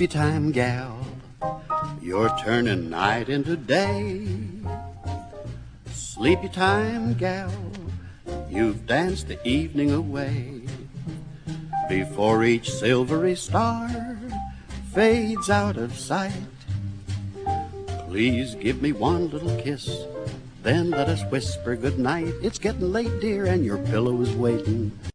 Sleepy time gal, you're turning night into day. Sleepy time gal, you've danced the evening away. Before each silvery star fades out of sight, please give me one little kiss, then let us whisper good night. It's getting late, dear, and your pillow is waiting.